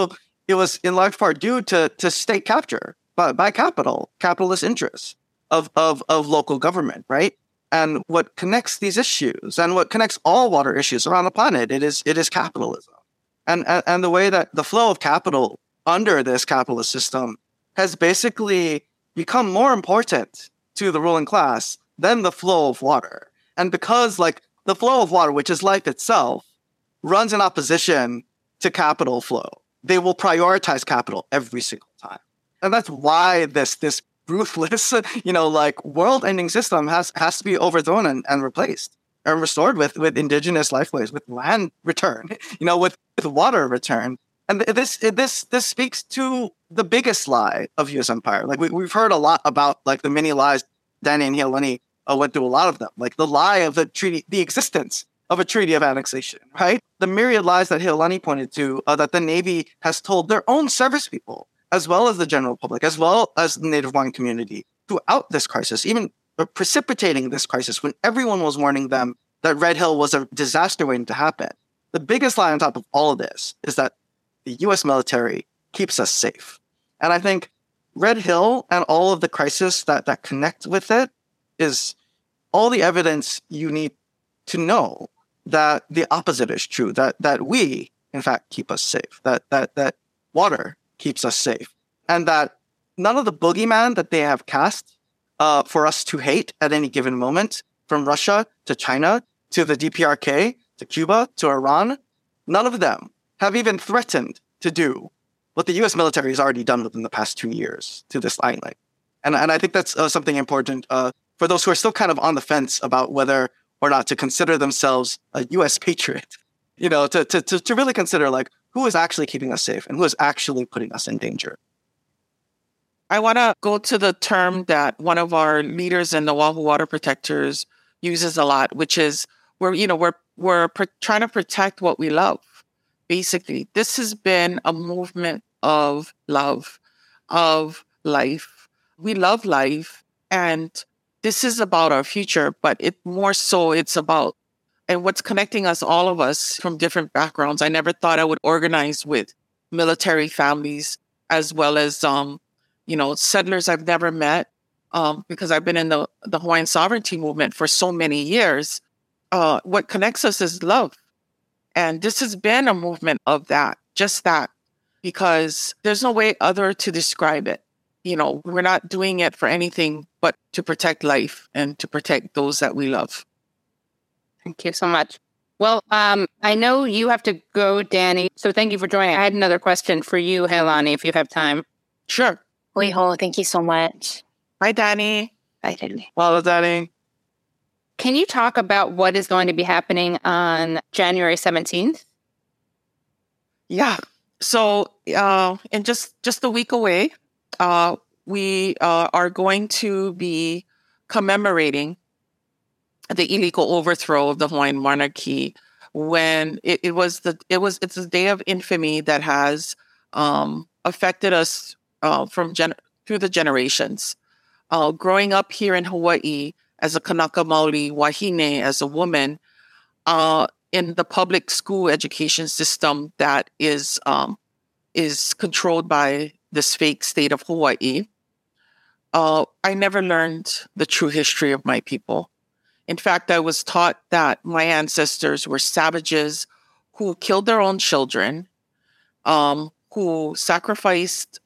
was in large part due to state capture by capitalist interests of local government, right? And what connects these issues and what connects all water issues around the planet, it is capitalism, and the way that the flow of capital under this capitalist system has basically become more important to the ruling class than the flow of water. And because, like, the flow of water, which is life itself, runs in opposition to capital flow, they will prioritize capital every single time. And that's why this ruthless, world-ending system has to be overthrown and replaced and restored with indigenous lifeways, with land return, with water return. And this speaks to the biggest lie of U.S. empire. Like, we've heard a lot about, like, the many lies. Danny and Heilani went through a lot of them. Like the lie of the treaty, the existence of a treaty of annexation, right? The myriad lies that Heilani pointed to, that the Navy has told their own service people, as well as the general public, as well as the Native Hawaiian community, throughout this crisis, even precipitating this crisis when everyone was warning them that Red Hill was a disaster waiting to happen. The biggest lie on top of all of this is that the U.S. military keeps us safe. And I think Red Hill and all of the crises that connect with it is all the evidence you need to know that the opposite is true, that we, in fact, keep us safe, that water keeps us safe, and that none of the boogeyman that they have cast for us to hate at any given moment, from Russia to China to the DPRK to Cuba to Iran, none of them have even threatened to do what the U.S. military has already done within the past 2 years to this island. And I think that's something important for those who are still kind of on the fence about whether or not to consider themselves a U.S. patriot, to really consider, like, who is actually keeping us safe and who is actually putting us in danger. I want to go to the term that one of our leaders in the Oahu Water Protectors uses a lot, which is we're trying to protect what we love. Basically, this has been a movement of love, of life. We love life, and this is about our future, but it's about and what's connecting us, all of us from different backgrounds. I never thought I would organize with military families as well as, settlers I've never met because I've been in the Hawaiian sovereignty movement for so many years. What connects us is love. And this has been a movement of that, just that, because there's no way other to describe it. We're not doing it for anything but to protect life and to protect those that we love. Thank you so much. Well, I know you have to go, Danny, so thank you for joining. I had another question for you, Heilani, if you have time. Sure. Oiho, thank you so much. Bye, Danny. Bye, Danny. Well, Danny. Can you talk about what is going to be happening on January 17th? Yeah. So in just a week away, we are going to be commemorating the illegal overthrow of the Hawaiian monarchy when it's a day of infamy that has affected us through the generations. Growing up here in Hawaii as a Kanaka Maoli wahine, as a woman, in the public school education system that is controlled by this fake state of Hawaii, I never learned the true history of my people. In fact, I was taught that my ancestors were savages who killed their own children, who sacrificed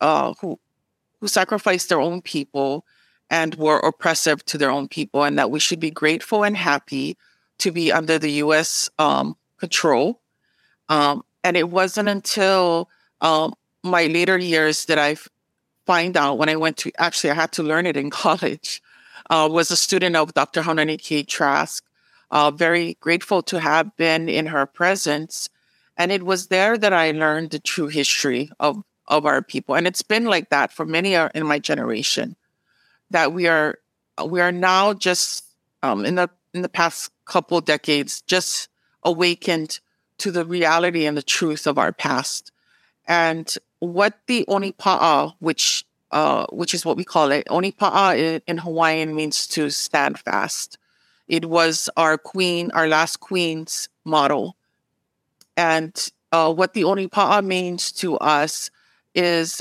their own people and were oppressive to their own people, and that we should be grateful and happy to be under the U.S. Control. And it wasn't until my later years that I find out, when I had to learn it in college, was a student of Dr. Haunani K. Trask. Very grateful to have been in her presence. And it was there that I learned the true history of our people. And it's been like that for many in my generation, that we are now just in the past couple decades just awakened to the reality and the truth of our past. And what the Onipa'a, which is what we call it, Onipa'a in Hawaiian means to stand fast. It was our last queen's motto. And what the Onipa'a means to us is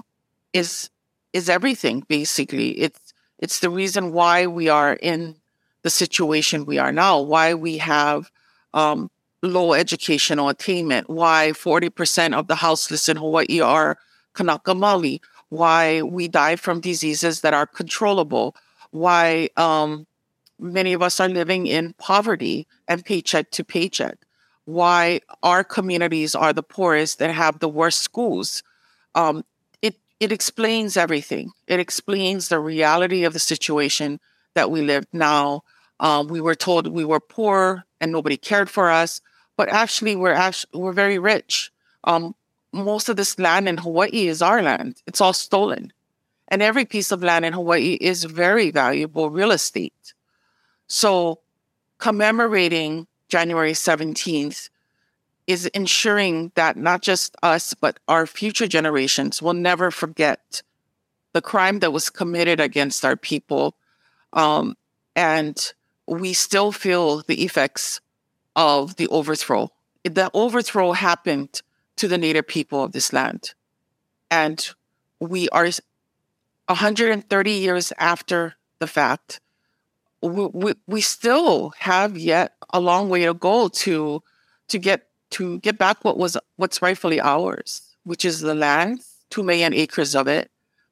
everything, basically. It's the reason why we are in the situation we are now, why we have low educational attainment, why 40% of the houseless in Hawaii are Kanaka Maoli, why we die from diseases that are controllable, why many of us are living in poverty and paycheck to paycheck, why our communities are the poorest and have the worst schools. It explains everything. It explains the reality of the situation that we live now. We were told we were poor and nobody cared for us, but actually we're very rich. Most of this land in Hawaii is our land. It's all stolen. And every piece of land in Hawaii is very valuable real estate. So commemorating January 17th is ensuring that not just us, but our future generations will never forget the crime that was committed against our people. And we still feel the effects of the overthrow. The overthrow happened to the Native people of this land. And we are 130 years after the fact. We still have yet a long way to go to get back what's rightfully ours, which is the land, 2 million acres of it,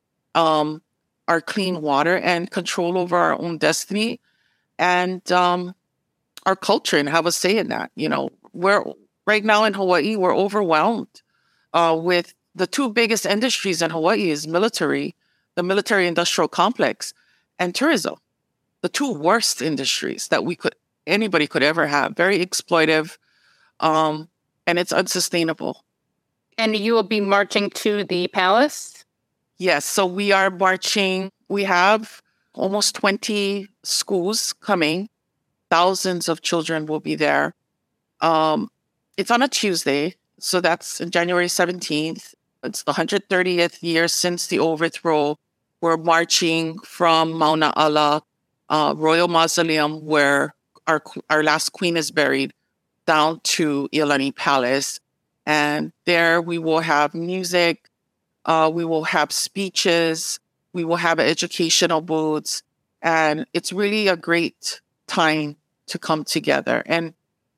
our clean water and control over our own destiny, and our culture and have a say in that. We're right now in Hawaii, we're overwhelmed with the two biggest industries in Hawaii is the military industrial complex, and tourism. The two worst industries that anybody could ever have. Very exploitive, and it's unsustainable. And you will be marching to the palace? Yes, so we are marching. We have almost 20 schools coming. Thousands of children will be there. It's on a Tuesday, so that's January 17th. It's the 130th year since the overthrow. We're marching from Mauna Ala, Royal Mausoleum, where our last queen is buried, down to Iolani Palace. And there we will have music, we will have speeches, we will have educational booths. And it's really a great time to come together. And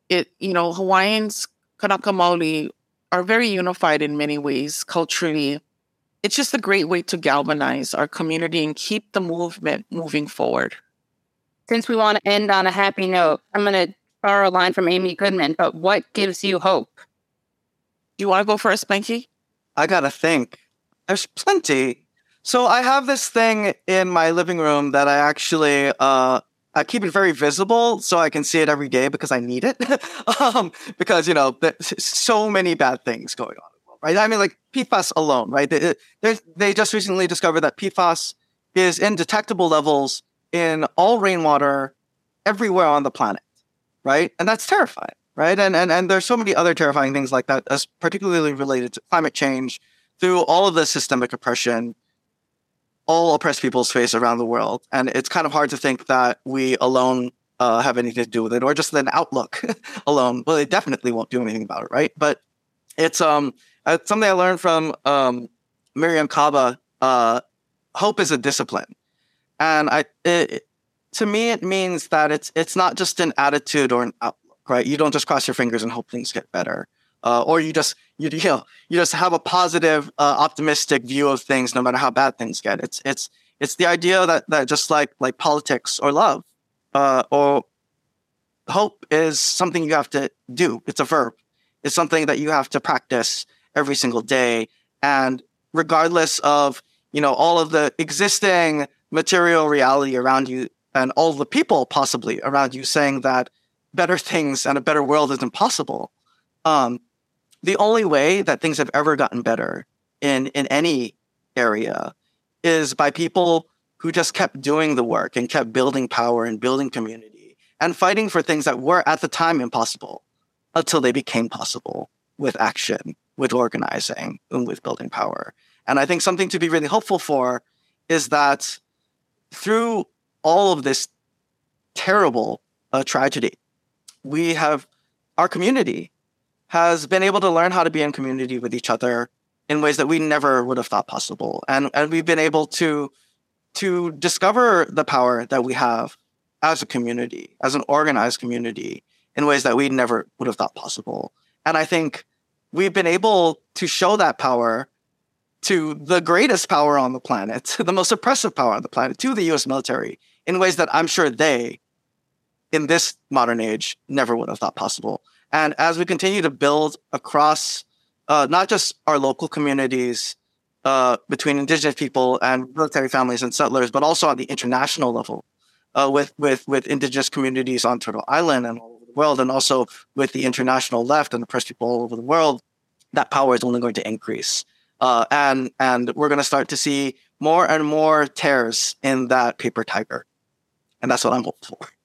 Hawaiians, Kanaka Maoli, are very unified in many ways culturally. It's just a great way to galvanize our community and keep the movement moving forward. Since we want to end on a happy note, I'm going to borrow a line from Amy Goodman, but what gives you hope? Do you want to go first, Blanky? I got to think. There's plenty. So I have this thing in my living room that I actually I keep it very visible so I can see it every day because I need it. Because, there's so many bad things going on, right? I mean, like PFAS alone, right? They just recently discovered that PFAS is in detectable levels in all rainwater everywhere on the planet, right? And that's terrifying, right? And there's so many other terrifying things like that, as particularly related to climate change, through all of the systemic oppression all oppressed peoples face around the world. And it's kind of hard to think that we alone have anything to do with it, or just an outlook alone. Well, it definitely won't do anything about it, right? But it's something I learned from Miriam Kaba. Hope is a discipline. And to me, it means that it's not just an attitude or an outlook, right? You don't just cross your fingers and hope things get better. Or you just have a positive, optimistic view of things, no matter how bad things get. It's the idea that just like politics or love, or hope is something you have to do. It's a verb. It's something that you have to practice every single day. And regardless of, all of the existing material reality around you and all the people possibly around you saying that better things and a better world is impossible. The only way that things have ever gotten better in any area is by people who just kept doing the work and kept building power and building community and fighting for things that were at the time impossible until they became possible with action, with organizing, and with building power. And I think something to be really hopeful for is that through all of this terrible tragedy, our community has been able to learn how to be in community with each other in ways that we never would have thought possible. And we've been able to discover the power that we have as a community, as an organized community, in ways that we never would have thought possible. And I think we've been able to show that power to the greatest power on the planet, the most oppressive power on the planet, to the U.S. military, in ways that I'm sure they, in this modern age, never would have thought possible. And as we continue to build across not just our local communities between indigenous people and military families and settlers, but also on the international level with indigenous communities on Turtle Island and all over the world, and also with the international left and oppressed people all over the world, that power is only going to increase. And we're going to start to see more and more tears in that paper tiger. And that's what I'm hopeful for.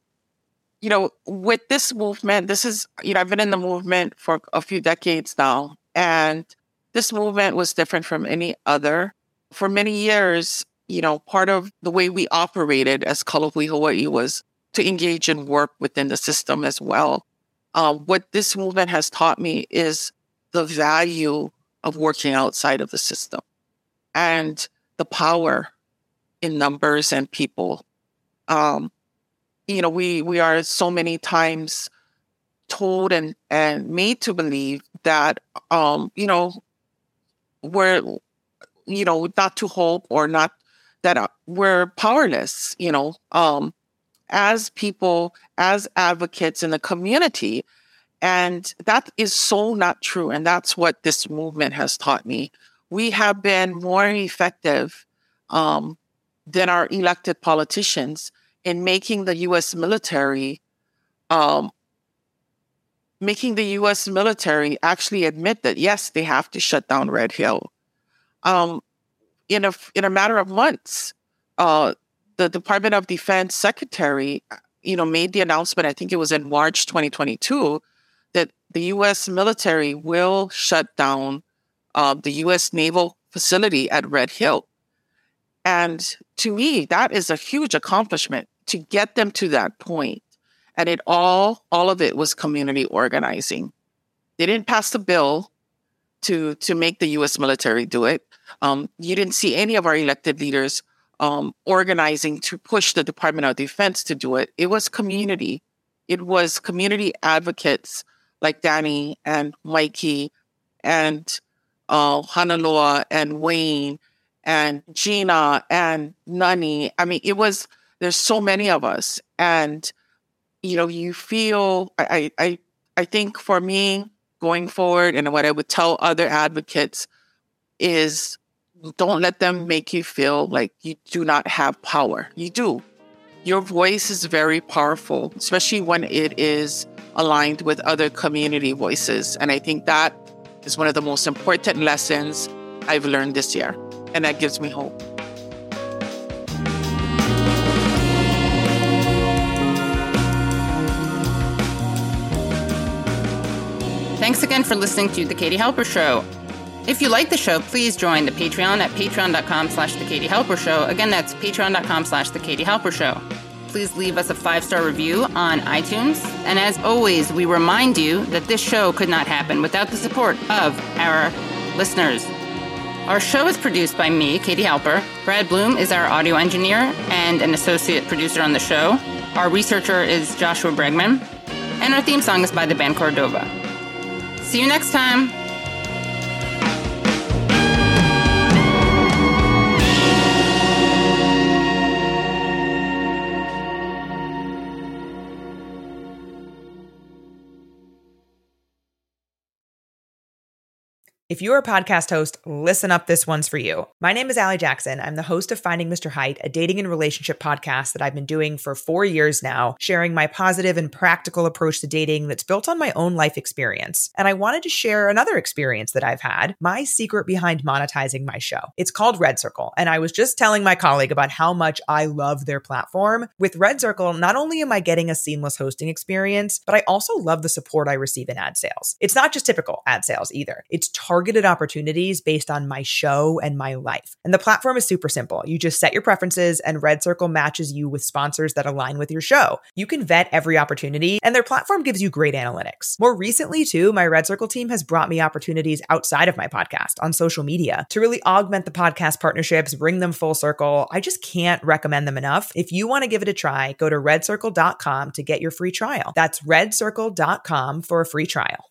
With this movement, I've been in the movement for a few decades now, and this movement was different from any other. For many years, part of the way we operated as Kalahui Hawaii was to engage in work within the system as well. What this movement has taught me is the value of working outside of the system and the power in numbers and people. We are so many times told and made to believe that, we're, not to hope, or not that we're powerless, as people, as advocates in the community. And that is so not true. And that's what this movement has taught me. We have been more effective than our elected politicians in making the U.S. military, actually admit that, yes, they have to shut down Red Hill. In a matter of months, the Department of Defense Secretary, made the announcement, I think it was in March 2022, that the U.S. military will shut down the U.S. naval facility at Red Hill. And to me, that is a huge accomplishment to get them to that point. And all of it was community organizing. They didn't pass the bill to make the U.S. military do it. You didn't see any of our elected leaders organizing to push the Department of Defense to do it. It was community. It was community advocates like Danny and Mikey and Hanaloa and Wayne and Gina and Nani. I mean, there's so many of us. And, you feel, I think for me going forward, and what I would tell other advocates is don't let them make you feel like you do not have power. You do. Your voice is very powerful, especially when it is aligned with other community voices. And I think that is one of the most important lessons I've learned this year. And that gives me hope. Thanks again for listening to The Katie Halper Show. If you like the show, please join the Patreon at patreon.com/The Katie Halper Show. Again, that's patreon.com/The Katie Halper Show. Please leave us a 5-star review on iTunes. And as always, we remind you that this show could not happen without the support of our listeners. Our show is produced by me, Katie Halper. Brad Bloom is our audio engineer and an associate producer on the show. Our researcher is Joshua Bregman. And our theme song is by the band Cordova. See you next time. If you're a podcast host, listen up, this one's for you. My name is Allie Jackson. I'm the host of Finding Mr. Height, a dating and relationship podcast that I've been doing for 4 years now, sharing my positive and practical approach to dating that's built on my own life experience. And I wanted to share another experience that I've had, my secret behind monetizing my show. It's called Red Circle, and I was just telling my colleague about how much I love their platform. With Red Circle, not only am I getting a seamless hosting experience, but I also love the support I receive in ad sales. It's not just typical ad sales either. It's targeted opportunities based on my show and my life. And the platform is super simple. You just set your preferences and Red Circle matches you with sponsors that align with your show. You can vet every opportunity and their platform gives you great analytics. More recently too, my Red Circle team has brought me opportunities outside of my podcast on social media to really augment the podcast partnerships, bring them full circle. I just can't recommend them enough. If you want to give it a try, go to redcircle.com to get your free trial. That's redcircle.com for a free trial.